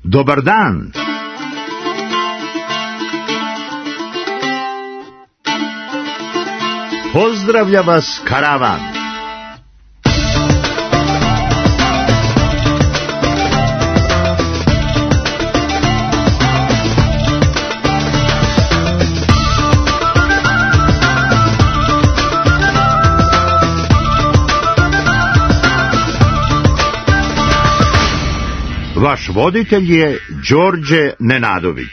Dobar dan! Pozdravlja vas karavan! Vaš voditelj je Đorđe Nenadović.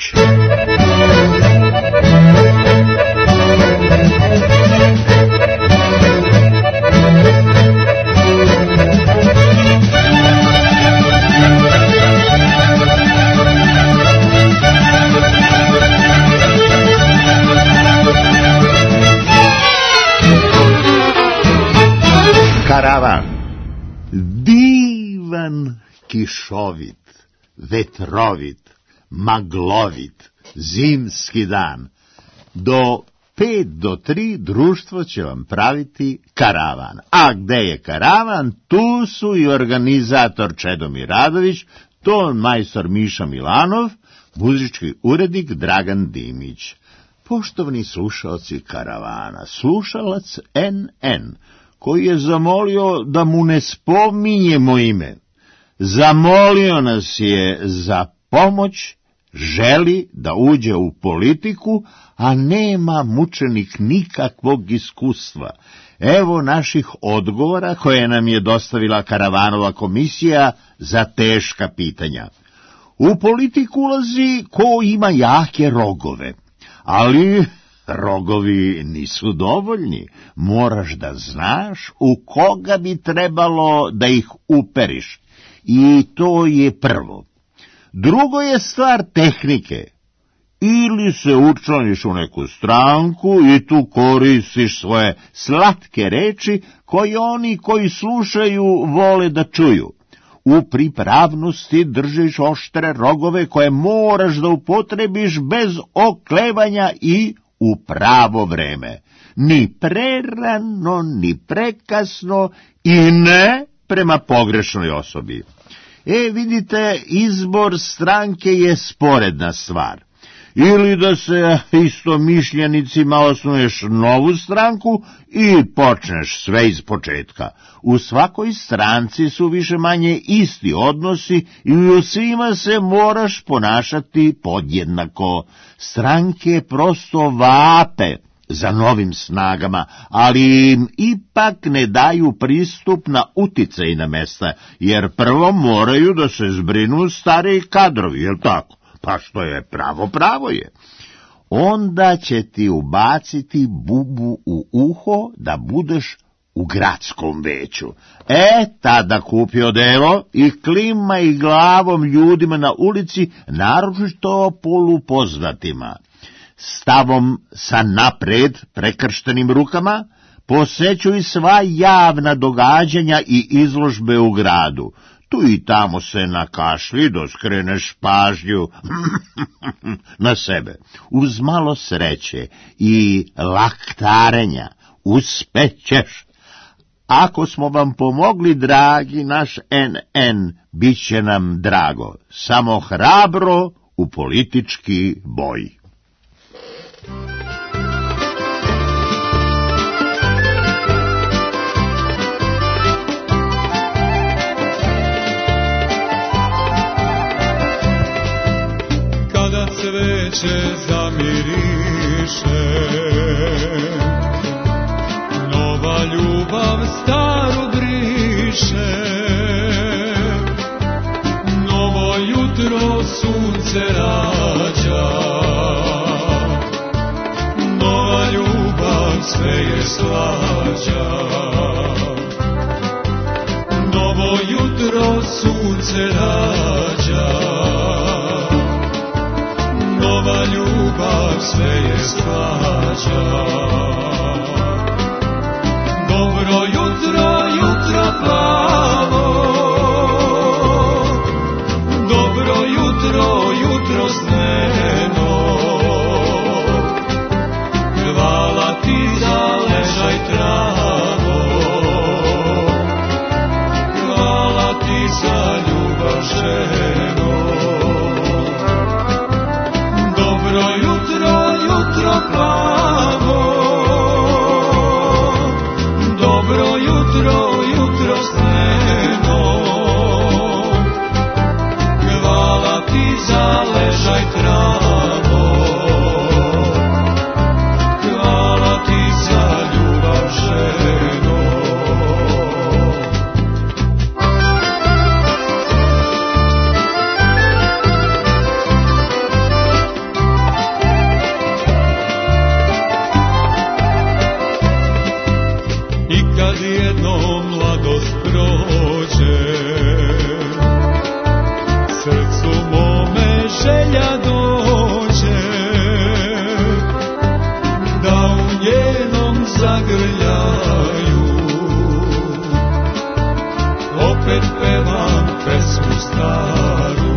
Karavan. Divan kišovit, vetrovit, maglovit, zimski dan. Do 5 do 3 društvo će vam praviti karavan. A gde je karavan, tu su i organizator Čedomir Radović, ton majstor Miša Milanov, muzički urednik Dragan Dimić. Poštovani slušalci karavana, slušalac NN, koji je zamolio da mu ne spominjemo ime, zamolio nas je za pomoć, želi da uđe u politiku, a nema mučenik nikakvog iskustva. Evo naših odgovora koje nam je dostavila Karavanova komisija za teška pitanja. U politiku ulazi ko ima jake rogove, ali rogovi nisu dovoljni. Moraš da znaš u koga bi trebalo da ih uperiš. I to je prvo. Drugo je stvar tehnike. Ili se učlaniš u neku stranku i tu koristiš svoje slatke reči koje oni koji slušaju vole da čuju. U pripravnosti držiš oštre rogove koje moraš da upotrebiš bez oklevanja i u pravo vreme. Ni prerano, ni prekasno i ne prema pogrešnoj osobi. Vidite, izbor stranke je sporedna stvar. Ili da se istomišljenicima osnuješ novu stranku i počneš sve iz početka. U svakoj stranci su više manje isti odnosi i u svima se moraš ponašati podjednako. Stranke prosto vape za novim snagama, ali im ipak ne daju pristup na uticajna mesta, jer prvo moraju da se zbrinu stariji kadrovi, jel tako? Pa što je pravo, pravo je. Onda će ti ubaciti bubu u uho da budeš u gradskom veću. Tada kupi odevo i klimaj glavom ljudima na ulici, naročito polupoznatima. Stavom sa napred prekrštenim rukama posećuj sva javna događanja i izložbe u gradu. Tu i tamo se nakašlji da skreneš pažnju na sebe. Uz malo sreće i laktarenja uspećeš. Ako smo vam pomogli, dragi naš NN, bit će nam drago. Samo hrabro u politički boj. Kada cveće zamiriše, nova ljubav staru briše, novo jutro sunce rađa, nova ljubav sve je slađa, novo jutro sunce rađa, nova ljubav sve je slađa. Dobro jutro, jutro plavo, dobro jutro, jutro sneno, hvala ti za ležaj travo, hvala ti za ljubav ženo. za ležaj travo, hvala ti za ljubav ženo. I kad jednom mladost prođe, srcu mome želja dođe, da u njenom zagrljaju opet pevam pesmu staru,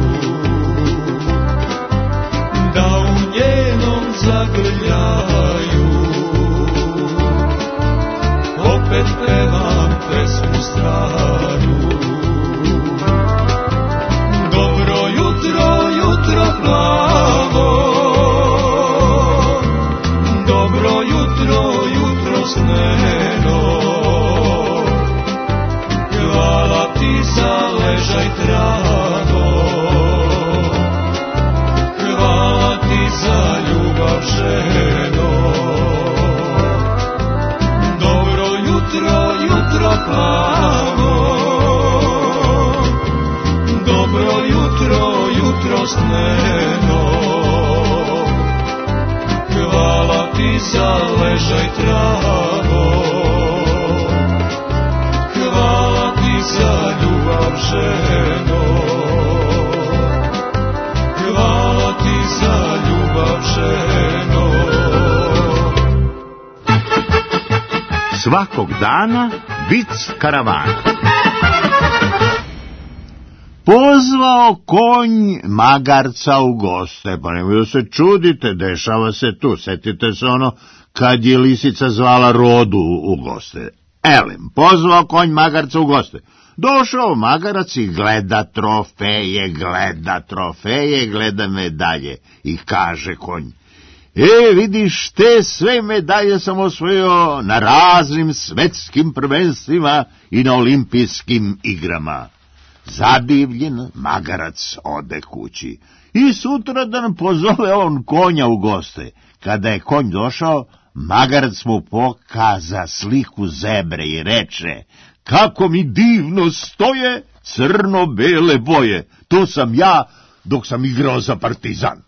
da u njenom zagrljaju opet pevam pesmu staru. Dobro jutro, jutro plavo, dobro jutro, jutro sneno, hvala ti za ležaj travo, hvala ti za ljubav ženo. Dobro jutro, jutro plavo, dobro jutro, jutro sneno, hvala ti za ležaj travo, hvala ti za ljubav ženo, hvala ti za ljubav ženo. Svakog dana vic karavana. Pozvao konj magarca u goste, pa nemoj da se čudite, dešava se tu, setite se ono kad je lisica zvala Rodu u goste. Elem, pozvao konj magarca u goste. Došao magarac i gleda trofeje, gleda medalje i kaže konj: vidiš, te sve medalje sam osvojio na raznim svetskim prvenstvima i na olimpijskim igrama. Zadivljen magarac ode kući i sutradan pozove on konja u goste. Kada je konj došao, magarac mu pokaza sliku zebre i reče: kako mi divno stoje crno-bele boje, to sam ja dok sam igrao za Partizan.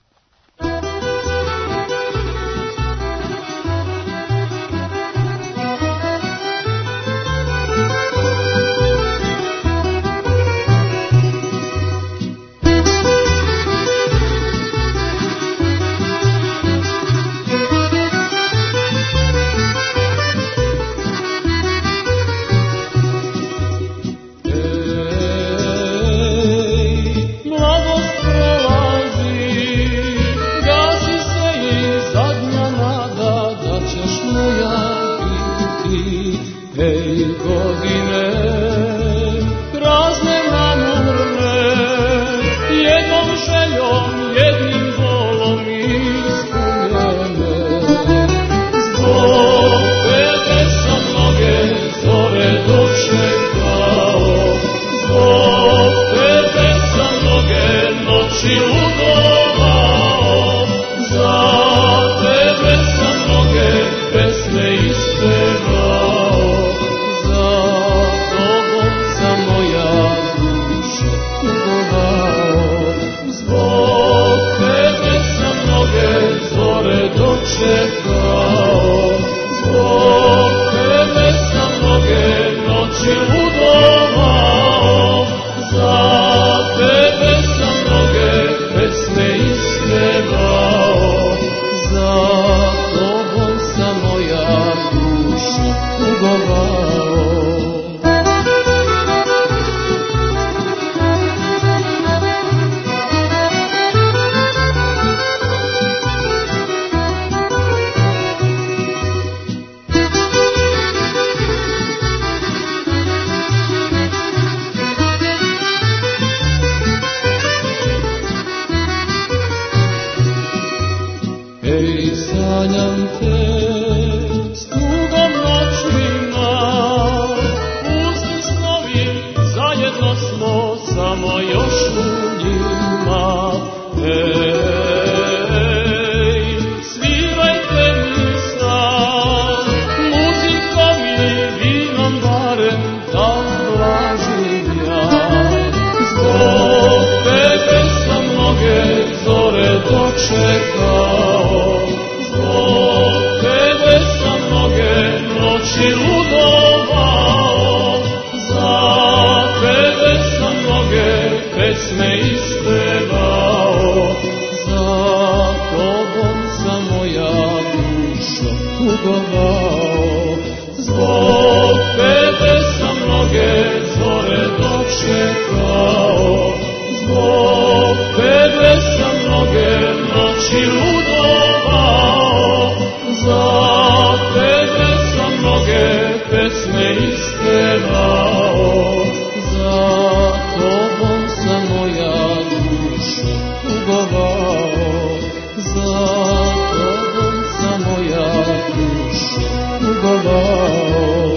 tugovao, zbog tebe sam mnoge zore dočekao, zbog tebe sam mnoge noći ludovao, za tebe sam mnoge pesme ispevao, za tobom sam moja duša tugovao, za tobom sam moja duša tugovao.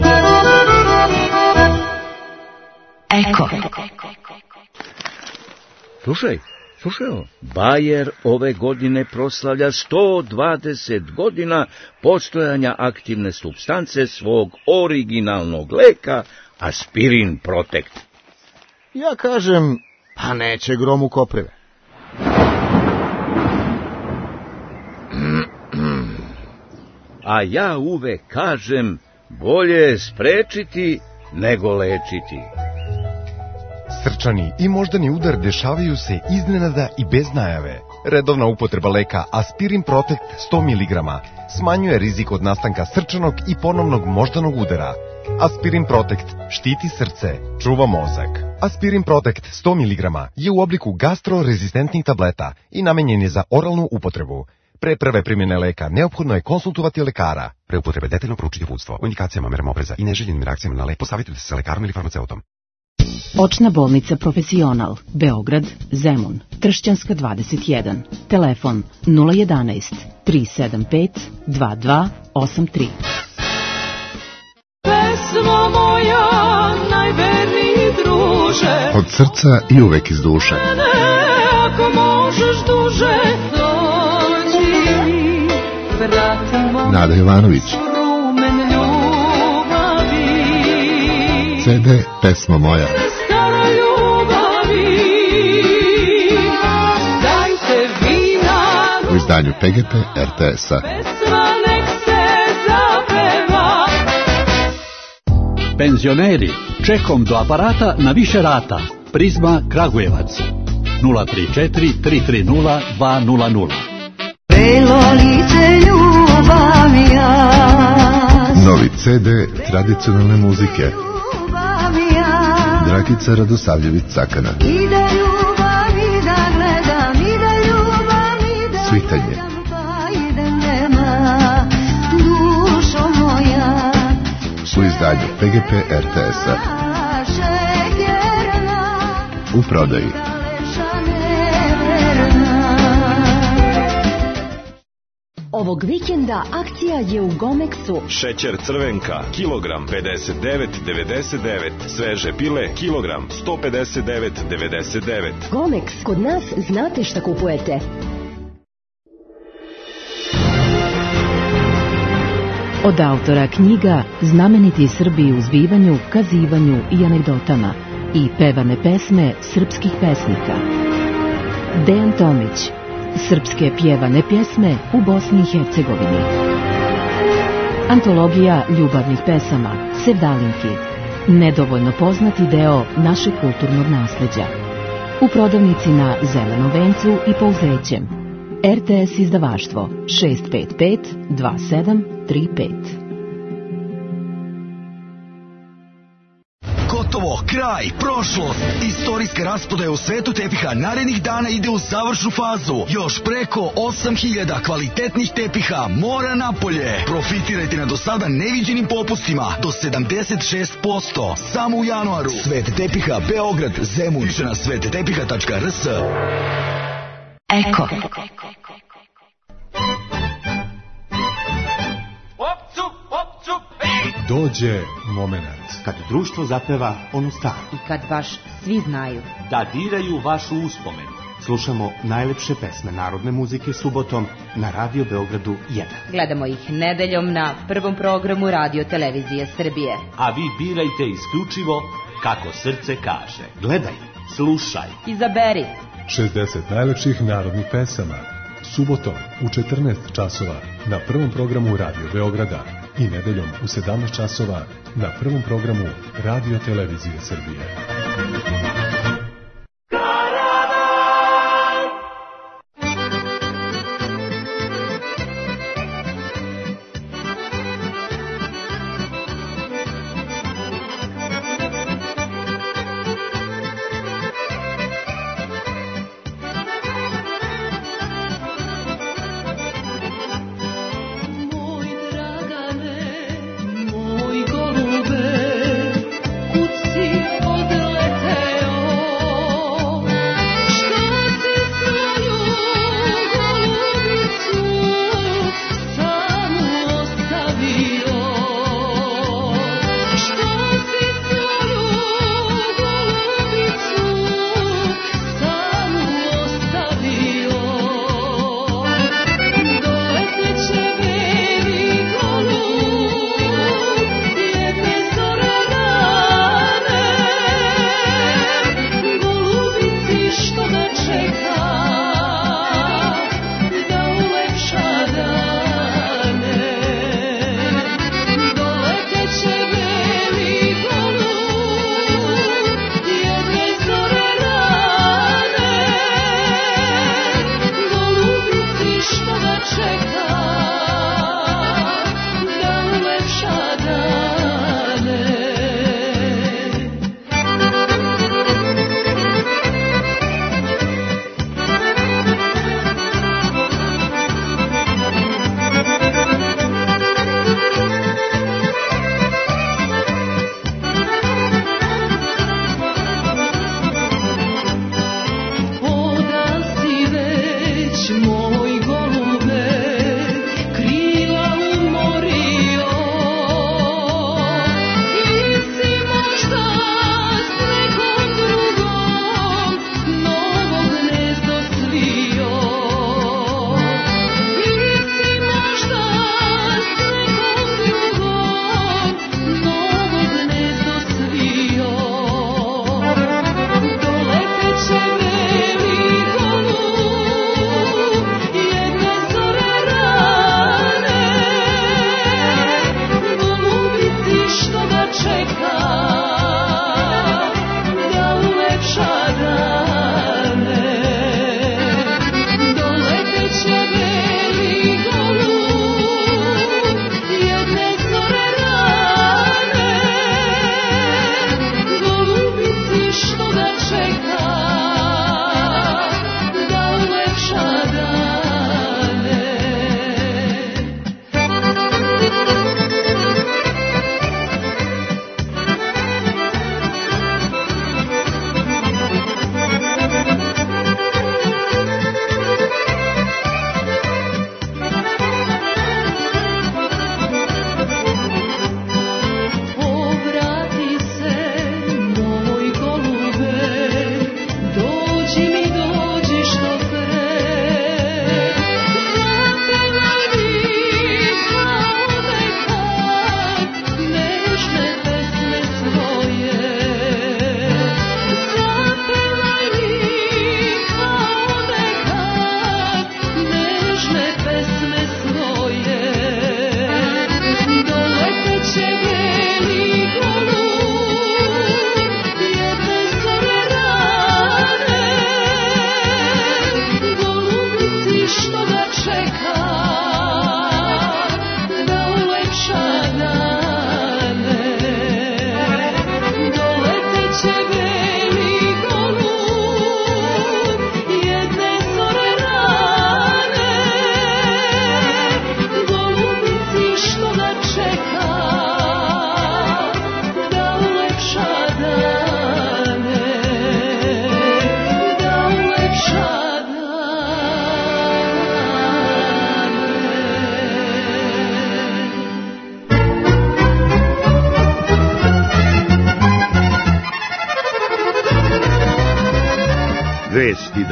Eko. Slušaj, Bayer ove godine proslavlja 120 godina postojanja aktivne supstance svog originalnog leka Aspirin Protect. Ja kažem, pa neće grom u koprive. A ja uvek kažem, bolje je sprečiti nego lečiti. Srčani i moždani udar dešavaju se iznenada i bez najave. Redovna upotreba leka Aspirin Protect 100 mg smanjuje rizik od nastanka srčanog i ponovnog moždanog udara. Aspirin Protect štiti srce, čuva mozak. Aspirin Protect 100 mg je u obliku gastrorezistentnih tableta i namenjen je za oralnu upotrebu. Pre prve primjene leka neophodno je konsultovati lekara. Pre upotrebe detaljno proučiti uputstvo o indikacijama, merama opreza i neželjenim reakcijama na lek. Posavitujte se sa lekarom ili farmaceutom. Očna bolnica Profesional, Beograd, Zemun, Tršćanska 21, telefon 011 375 2283. Pesmo moja, najverniji druže, od srca i uvek iz duše. ako možeš duže, dođi mi, vratimo Nada Jovanović. rumen ljubavi. CD Pesma moja. Stara ljubavi, dajte vina, U izdanju PGP RTS-a. pesma nek se zapeva. Penzioneri, čekom do aparata na više rata. Prizma Kragujevac 034 330 200. Belo lice ljubavija, Novi CD tradicionalne muzike. Dragica Radosavljević Cakana. ide ljubavi da gledam, ide ljubavi da Svitanje. pa ide nema, dušo moja, U izdanju PGP RTS-a. šekerna, U prodaji. Ovog vikenda akcija je u Gomexu. Šećer Crvenka, kilogram 59,99. Sveže pile, kilogram 159,99. Gomex, kod nas znate šta kupujete. Od autora knjiga Znameniti Srbi u zbivanju, kazivanju i anegdotama i pevane pesme srpskih pesnika. Dejan Tomić. Srpske pjevane pjesme u Bosni i Hercegovini. Antologija ljubavnih pesama, Sevdalinki. Nedovoljno poznati deo našeg kulturnog nasleđa. U prodavnici na Zelenom vencu i Pouzećem. RTS izdavaštvo 655 2735. Gotovo, kraj, prošlost. Istorijska rasprodaja u svetu tepiha narednih dana ide u završnu fazu. Još preko 8000 kvalitetnih tepiha mora napolje. Profitirajte na do sada neviđenim popustima do 76%. Samo u januaru. Svet tepiha Beograd, Zemun. Više na svettepiha.rs. Eko. Dođe moment kad društvo zapeva onu staru i kad baš svi znaju da diraju vašu uspomen. Slušamo najlepše pesme narodne muzike subotom na Radio Beogradu 1. Gledamo ih nedeljom na prvom programu Radio Televizije Srbije. A vi birajte isključivo kako srce kaže. Gledaj, slušaj, izaberi 60 najlepših narodnih pesama subotom u 14 časova na prvom programu Radio Beograda i nedeljom u 17 časova na prvom programu Radio Televizije Srbije.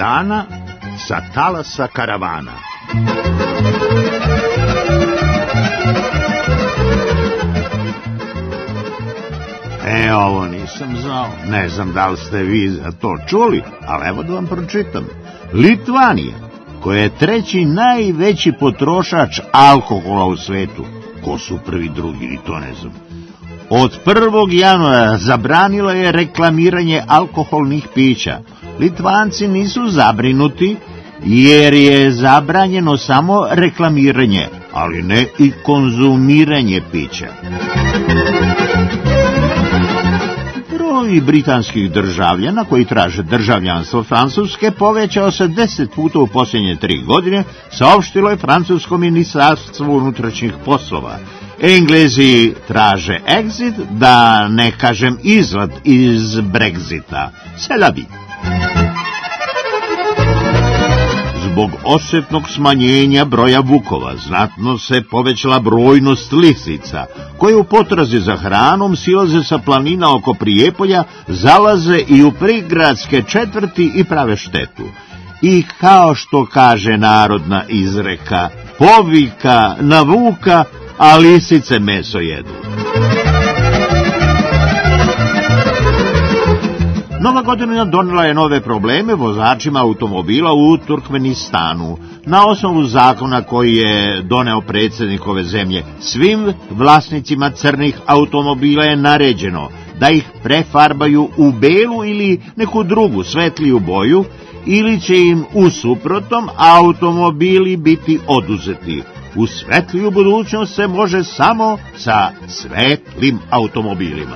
okeana, sa talasa karavana. Ovo nisam znao. Ne znam da li ste vi za to čuli, ali evo da vam pročitam. Litvanija, koja je treći najveći potrošač alkohola u svetu. Ko su prvi, drugi, ni to ne znam. Od 1. januara zabranila je reklamiranje alkoholnih pića. Litvanci nisu zabrinuti jer je zabranjeno samo reklamiranje, ali ne i konzumiranje pića. Broj britanskih državljana koji traže državljanstvo Francuske povećao se 10 puta u posljednje 3 godine, saopštilo je francusko ministarstvo unutrašnjih poslova. Englezi traže exit, da ne kažem izlaz iz Brexita. C'est la vie. Zbog osjetnog smanjenja broja vukova znatno se povećala brojnost lisica, koje u potrazi za hranom silaze sa planina oko Prijepolja, zalaze i u prigradske četvrti i prave štetu. I kao što kaže narodna izreka, povika na vuka, a lisice meso jedu. Nova godina donela je nove probleme vozačima automobila u Turkmenistanu. Na osnovu zakona koji je doneo predsjednik ove zemlje, svim vlasnicima crnih automobila je naređeno da ih prefarbaju u belu ili neku drugu svetliju boju, ili će im u suprotnom automobili biti oduzeti. U svetliju budućnost se može samo sa svetlim automobilima.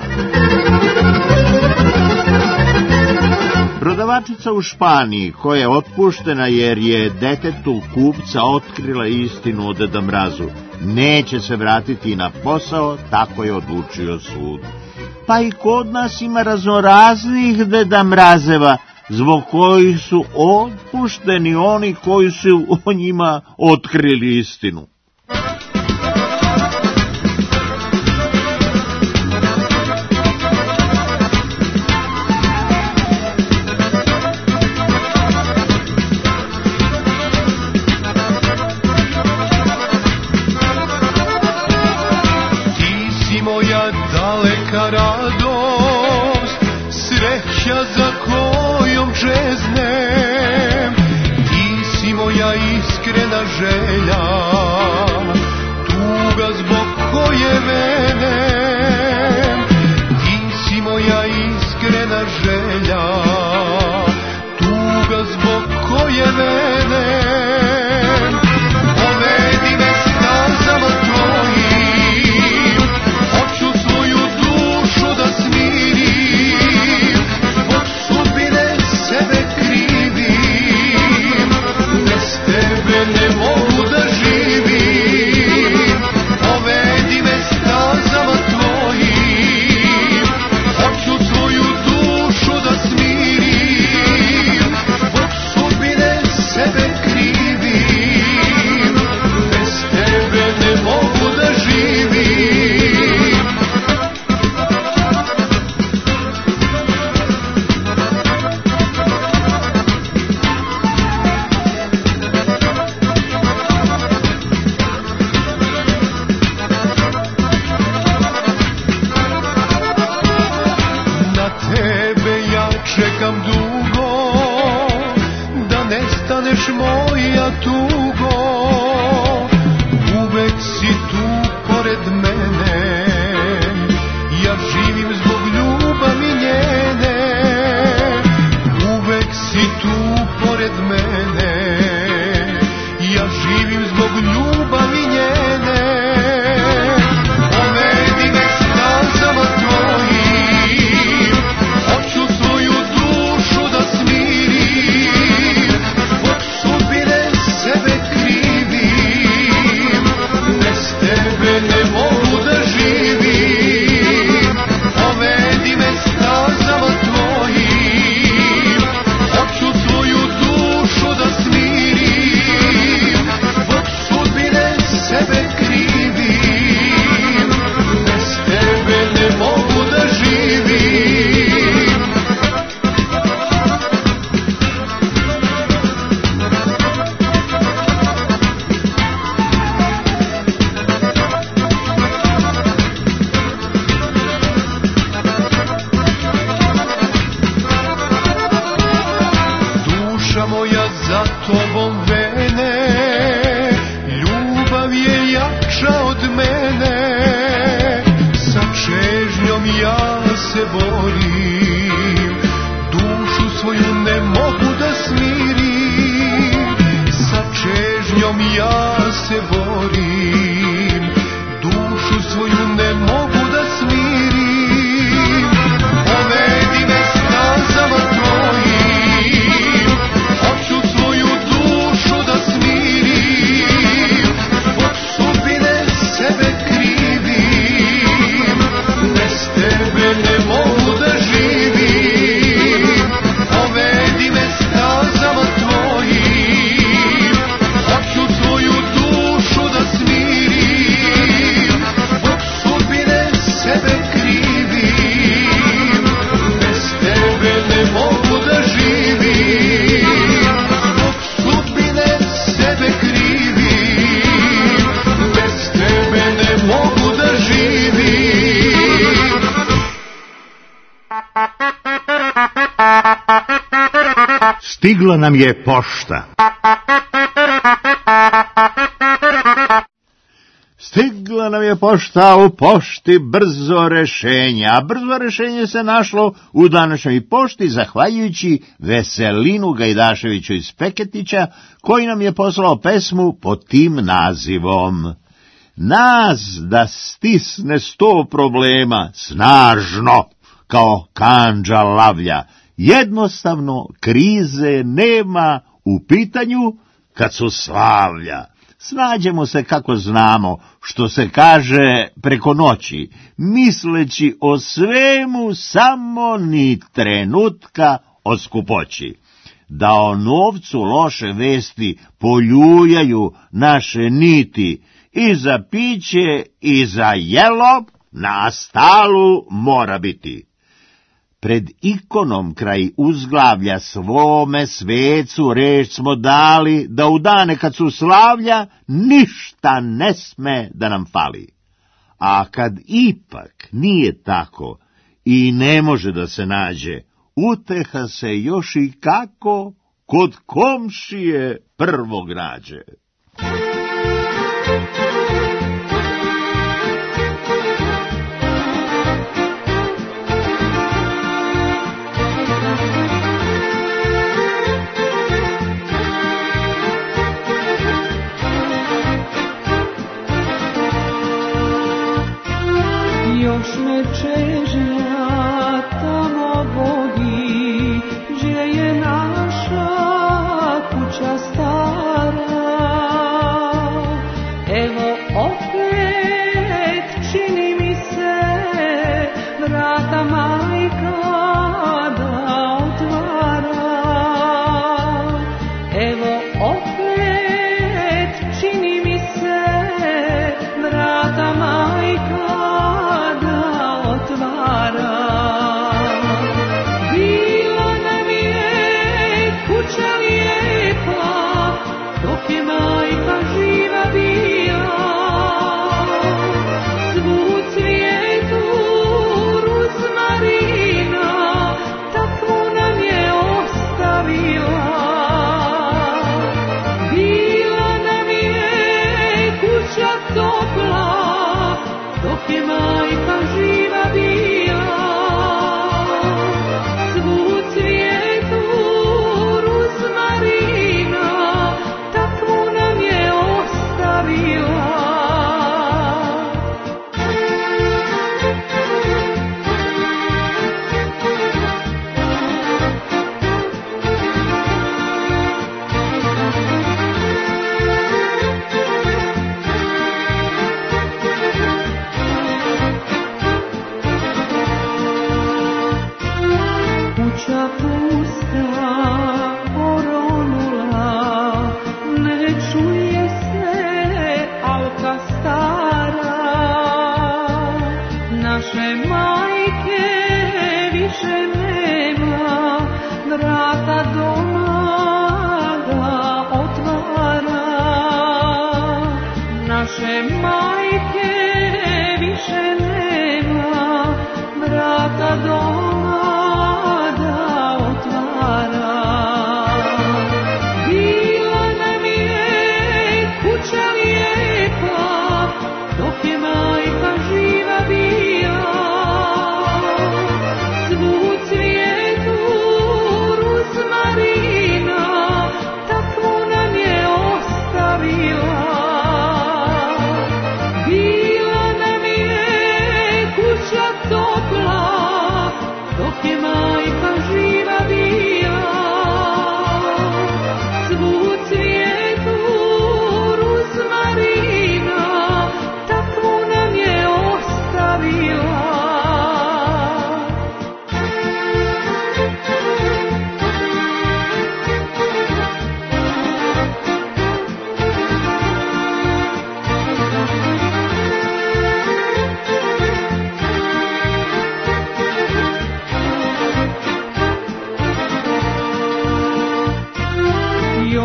Prodavačica u Španiji, koja je otpuštena jer je detetu kupca otkrila istinu o Deda Mrazu, neće se vratiti na posao, tako je odlučio sud. Pa i kod nas ima raznoraznih Deda Mrazeva, zbog kojih su otpušteni oni koji su o njima otkrili istinu. Radost, sreća za kojom čeznem, ti si moja iskrena želja, tuga zbog koje venem, ti si moja iskrena želja, tuga zbog koje venem, povedi me stazama tvojim, hoću svoju da smirim, zbog sudbine sebe krivim, bez tebe ne mogu da živim, povedi me stazama tvojim, hoću svoju dušu da smirim, zbog sudbine sebe krivim, bez tebe ne mogu da živim. Čekam dugo, da nestaneš moja tugo, uvek si tu pored mene, ja živim zbog ljubavi njene, uvek si tu pored mene, ja živim zbog ljubavi njene, povedi me stazama tvojim, hoću svoju dušu da smirim, zbog sudbine sebe za tobom vene, ljubav je jača od mene, sa čežnjom ja se borim, dušu svoju ne mogu da smirim, sa čežnjom ja se borim, dušu svoju ne mogu da smirim, povedi me stazama tvojim, hoću svoju dušu da smirim, zbog sudbine sebe krivim, bez tebe ne mogu da živim, povedi me stazama tvojim, hoću svoju dušu da smirim, zbog sudbine sebe krivim, bez tebe ne mogu da živim, zbog sudbine sebe krivim, bez tebe ne mogu da živim. Stigla nam je pošta. Stigla nam je pošta, u pošti brzo rešenje, a brzo rešenje se našlo u današnjoj pošti zahvaljujući Veselinu Gajdaševiću iz Feketića, koji nam je poslao pesmu pod tim nazivom. Nas da stisne 100 problema, snažno, kao kandža lavlja, jednostavno krize nema u pitanju kad su slavlja. Snađemo se kako znamo, što se kaže preko noći, misleći o svemu samo ni trenutka o skupoći. Da o novcu loše vesti poljuljaju naše niti, i za piće i za jelo na stalu mora biti. Pred ikonom kraj uzglavlja svome svecu reč smo dali, da u dane kad su slavlja ništa ne sme da nam fali. A kad ipak nije tako i ne može da se nađe, uteha se još i kako kod komšije prvog nađe. Još me čežnja tamo vodi, gdje je naša kuća stara. Evo opet čini mi se vrata majka da otvara. Evo opet čini mi se vrata majka otvara. Bila nam je kuća lijepa, dok je majka živa bila. Svu cvijetu ruzmarina, takvu nam je ostavila.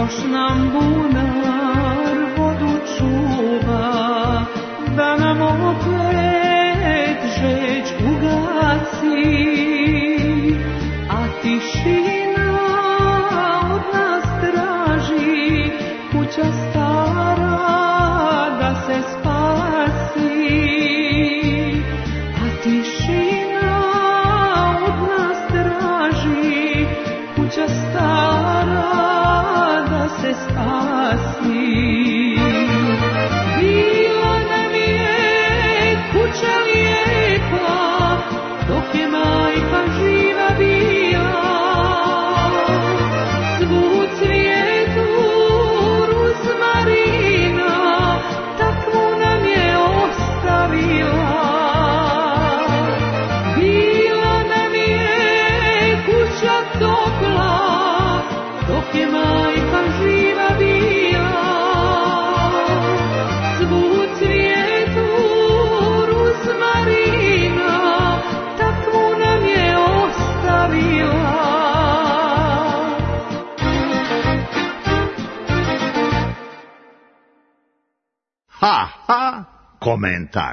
još nam bunar vodu čuva, da nam opet žeć ugasi, a tišina od nas traži, kuća stara da se spasi, a tišina od nas traži, kuća stara da se spasi. Bila nam je kuća lijepa, dok je majka živa bila, svu cvijetu ruzmarina, takvu nam je ostavila. Bila nam je kuća topla, dok je majka živa bila, svu cvijetu ruzmarina, takvu nam je ostavila. Ha, ha, komentar.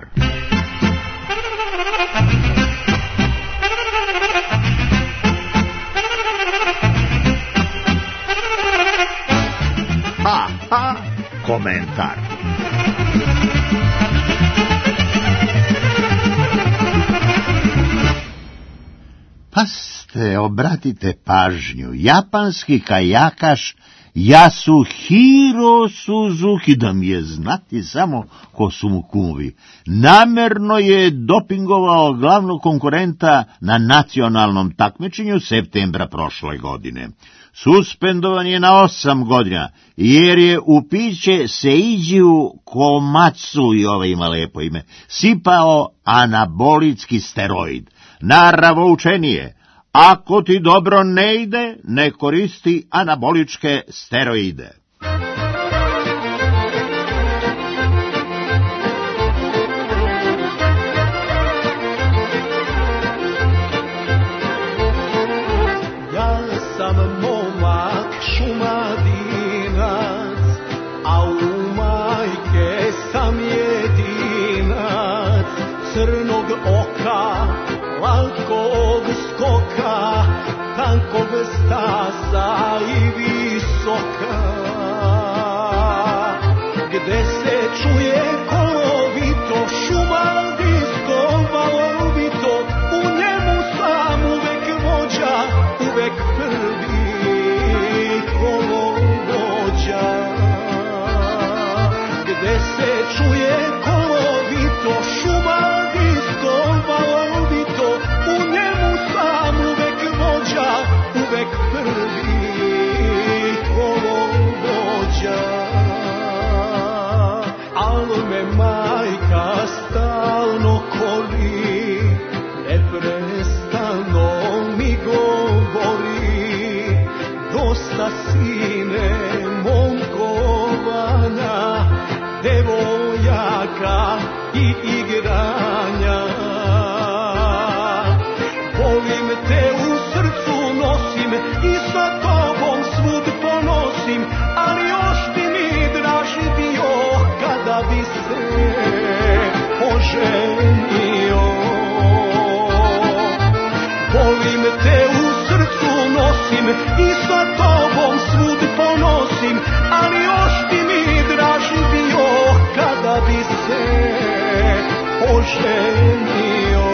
Ha, ha, komentar. Paste, obratite pažnju, japanski kajakaš Yasuhiro Suzuki, da mi je znati samo ko su mu kumovi, namerno je dopingovao glavnog konkurenta na nacionalnom takmičenju septembra prošle godine. Suspendovan je na 8 godina, jer je u piće Seidžiju Komatsu, i ovaj ima lepo ime, sipao anabolitski steroid. Naravoučenije, ako ti dobro ne ide, ne koristi anaboličke steroide. Ja sam momak šumadinac, a u majke sam jedinac, crnog oka, lankog skoka, tankog stasa i visoka. Gde se čuje kolovito, šumadijsko, valovito, u njemu sam uvek vođa, uvek prvi kolovođa. Gde se čuje kolovito, šumadijsko, valovito, u njemu sam uvek vođa, uvek prvi kolovođa. Al me majka stalno kori, neprestano mi govori, dosta sine momkovana, devojaka i igranja. Volim te u srcu nosim i sa tobom svud ponosim, ali još bi mi draži bio kada bi se oženio. Volim te u srcu nosim i sa tobom svud ponosim, ali još bi mi draži bio kada bi se oženio.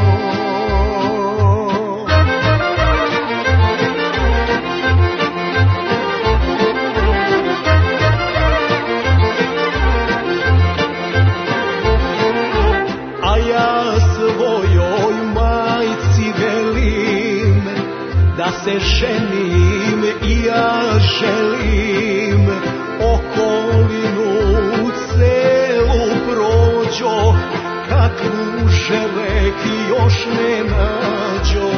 A ja svojoj majci velim da se ženim i ja želim okolinu celu prođo, kakvu želek još ne nađo.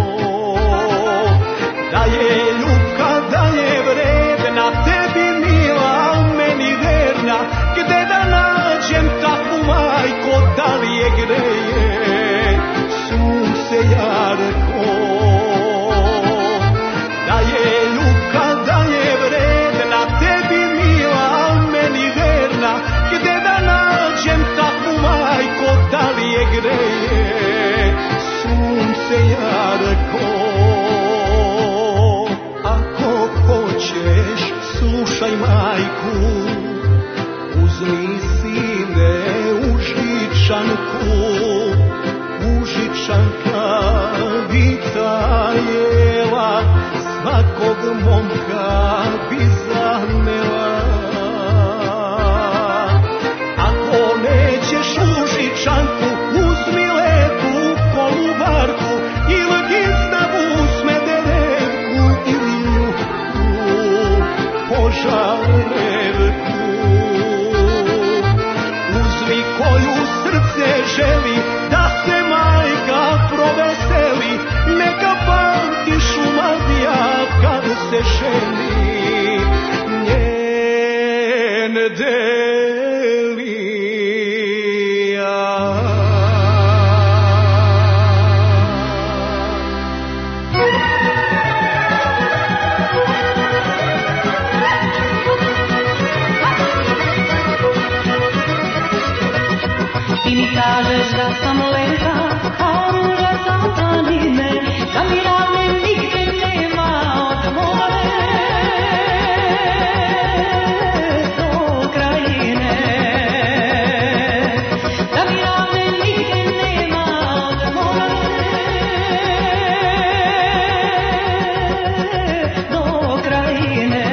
Da je ljubka, da je vredna, tebi mila, meni verna, gde da nađem takvu majko, da li je greje sunce jarko. Da je ljubka, da je vredna, slušaj majku, uzmi sine užičanku, užičanka Vita jela, svakog momka bi zanela. Ako nećeš užičanku, uzmi lepu kolubarku ili gistavu smederevku ili ljubu požarevku. Uzmi koju srce želi da se majka proveseli, neka pamti Šumadija kad se ženi njen Delija. Ti mi kažeš da sam lepa, a ruža sam planine, da mi ravne nigde nema od more do krajine. Da mi ravne nigde nema od more do krajine.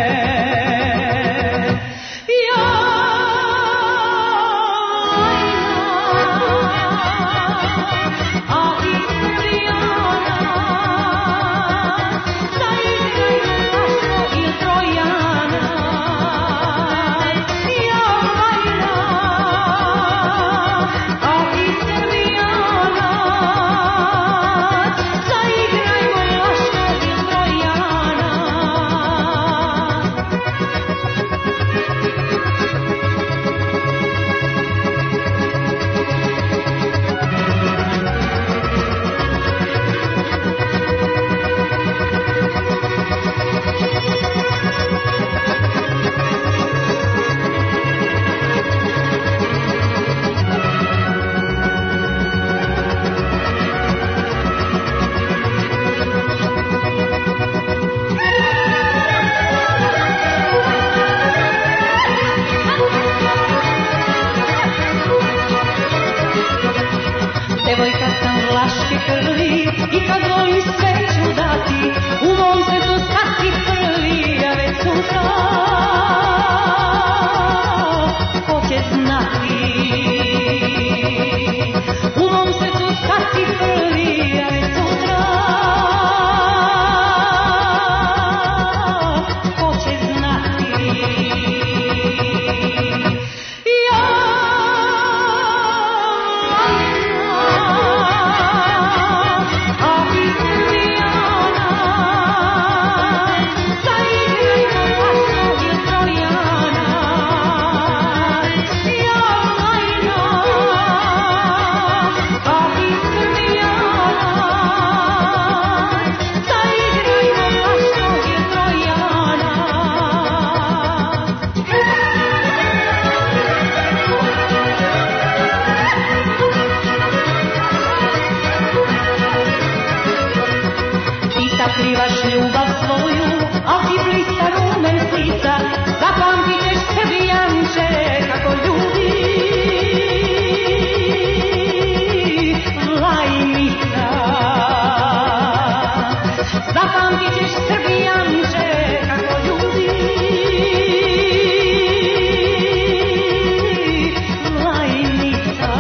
Devojka sam vlaške krvi i kad volim sve ću dati, u mom srcu svaki prvi, a već sutra ko će znati. U mom srcu svaki prvi, a već sutra ko će znati. Sakrivaš ljubav svoju, a ti blista rumen slica, zapamtit ćeš Srbijanče kako ljubi Vlajnica. Zapamtit ćeš Srbijanče kako ljubi Vlajnica.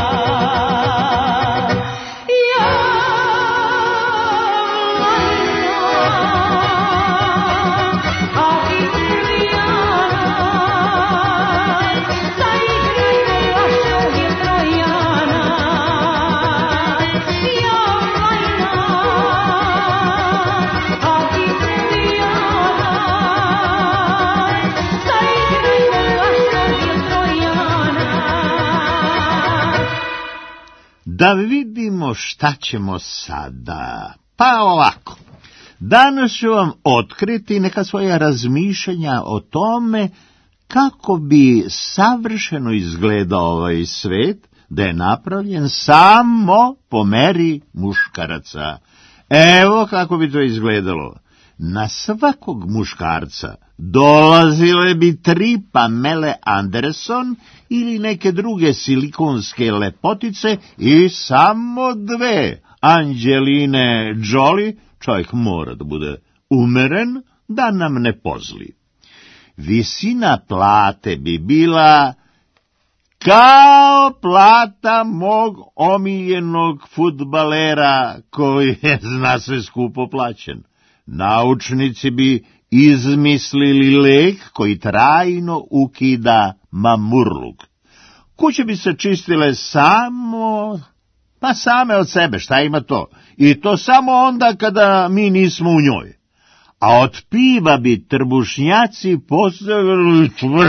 Da vidimo šta ćemo sada. Pa ovako, danas ću vam otkriti neka svoja razmišljanja o tome kako bi savršeno izgledao ovaj svet da je napravljen samo po meri muškaraca. Evo kako bi to izgledalo. na svakog muškarca dolazile bi 3 Pamele Anderson ili neke druge silikonske lepotice i samo 2 Angeline Jolie. Čovjek mora da bude umeren da nam ne pozli. Visina plate bi bila kao plata mog omiljenog fudbalera koji je zna sve skupo plaćen. Naučnici bi izmislili lek koji trajno ukida mamurluk. Kuće bi se čistile same od sebe, šta ima to? I to samo onda kada mi nismo u njoj. A od piva bi trbušnjaci postavili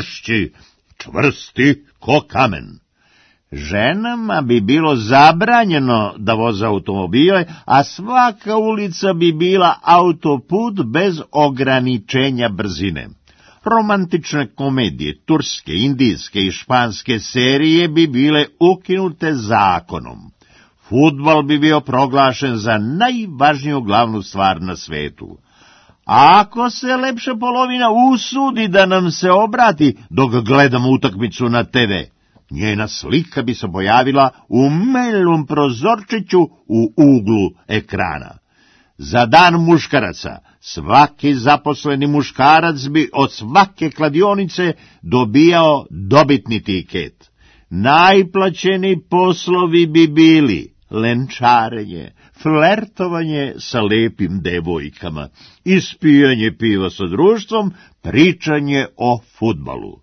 čvrsti ko kamen. Ženama bi bilo zabranjeno da voze automobile, a svaka ulica bi bila autoput bez ograničenja brzine. Romantične komedije, turske, indijske i španske serije bi bile ukinute zakonom. Fudbal bi bio proglašen za najvažniju glavnu stvar na svetu. Ako se lepša polovina usudi da nam se obrati dok gledamo utakmicu na TV, njena slika bi se pojavila u malom prozorčiću u uglu ekrana. Za dan muškaraca svaki zaposleni muškarac bi od svake kladionice dobijao dobitni tiket. Najplaćeniji poslovi bi bili lenčarenje, flertovanje sa lepim devojkama, ispijanje piva sa društvom, pričanje o fudbalu.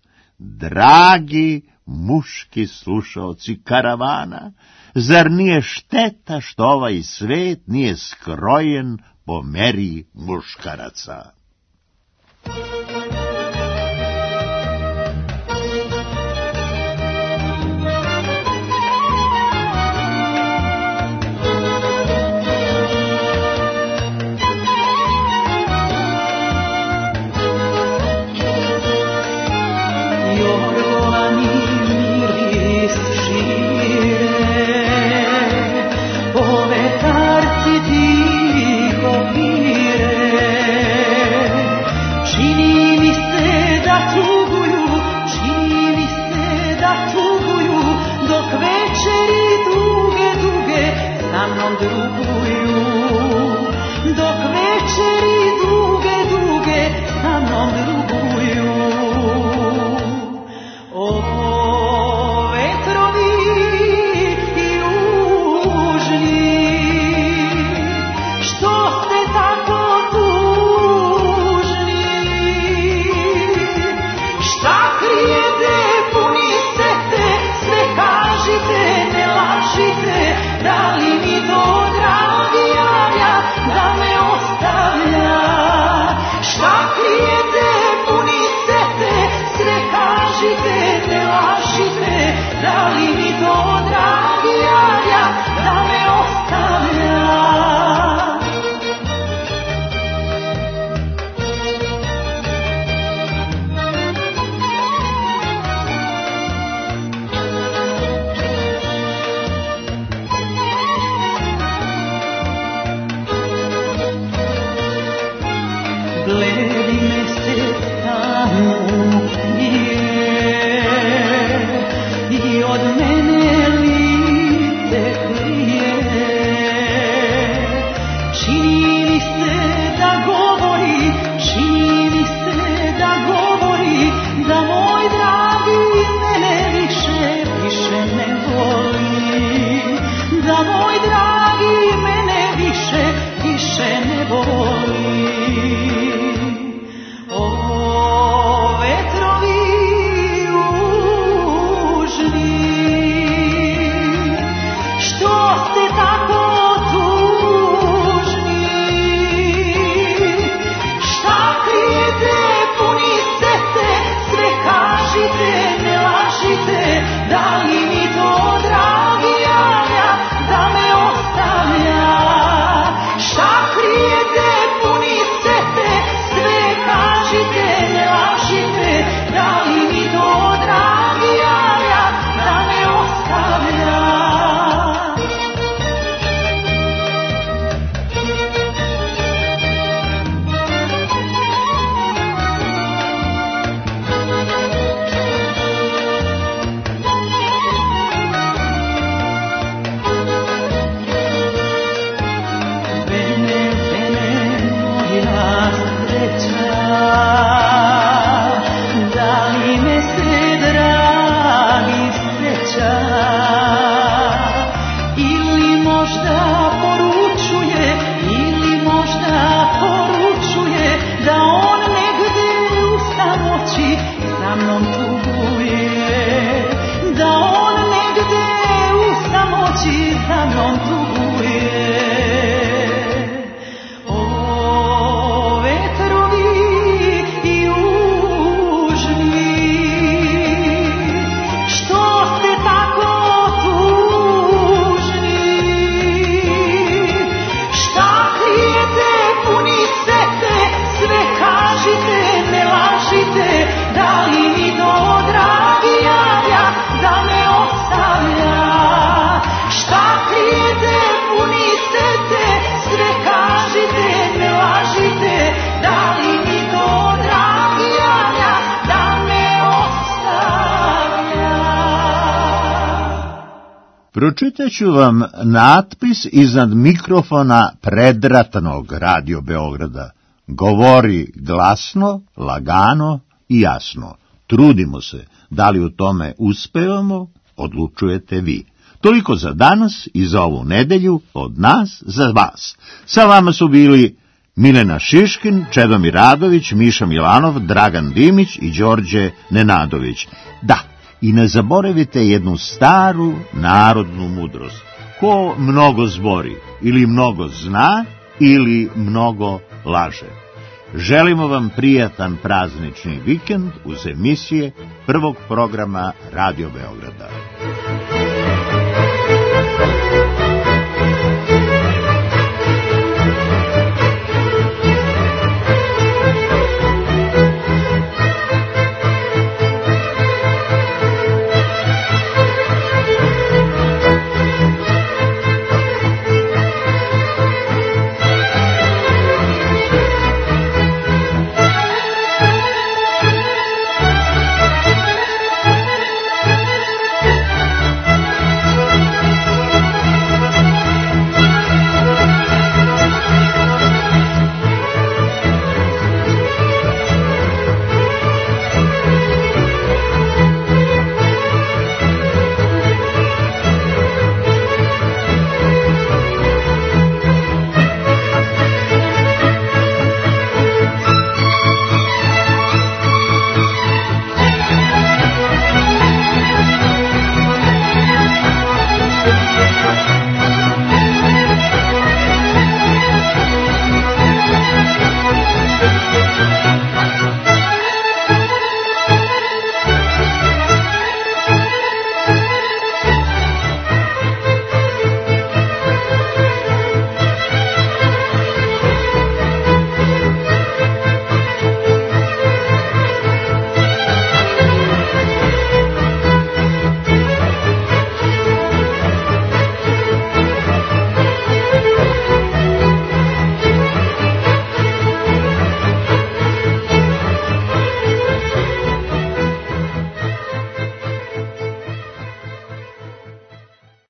Dragi muški slušaoci karavana, zar nije šteta što ovaj svet nije skrojen po meri muškaraca? Da li mi to dragi javlja, da me Pročitaću vam natpis iznad mikrofona predratnog Radio Beograda. Govori glasno, lagano i jasno. Trudimo se. Da li u tome uspevamo, odlučujete vi. Toliko za danas i za ovu nedelju, od nas za vas. Sa vama su bili Milena Šiškin, Čedomir Radović, Miša Milanov, Dragan Dimić i Đorđe Nenadović. Da, i ne zaboravite jednu staru narodnu mudrost. Ko mnogo zbori, ili mnogo zna, ili mnogo laže. Želimo vam prijatan praznični vikend uz emisije prvog programa Radio Beograda.